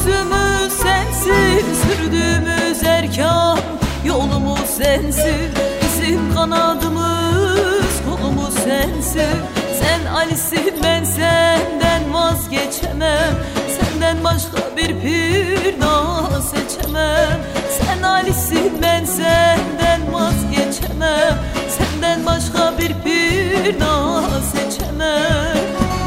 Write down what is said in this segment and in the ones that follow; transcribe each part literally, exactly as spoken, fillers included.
sözümüz sensin, sürdüğümüz erkan yolumuz sensin. Bizim kanadımız kolumuz sensin. Sen Ali'sin, ben senden vazgeçemem. Senden başka bir pir daha seçemem. Sen Ali'sin, ben senden vazgeçemem. Senden başka bir pir daha seçemem.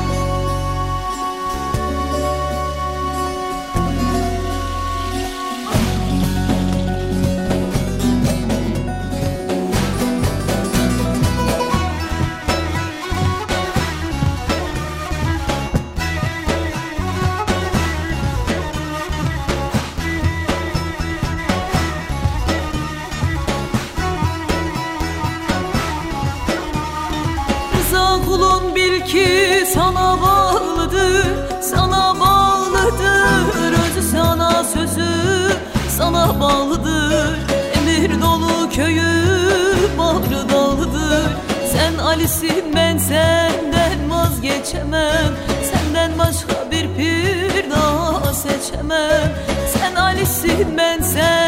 Kulun bil ki sana bağlıdır, sana bağlıdır. Özü sana, sözü sana bağlıdır. Emir dolu köyü bağrı dağlıdır. Sen Ali'sin, ben senden vazgeçemem. Senden başka bir pir daha seçemem. Sen Ali'sin, ben sen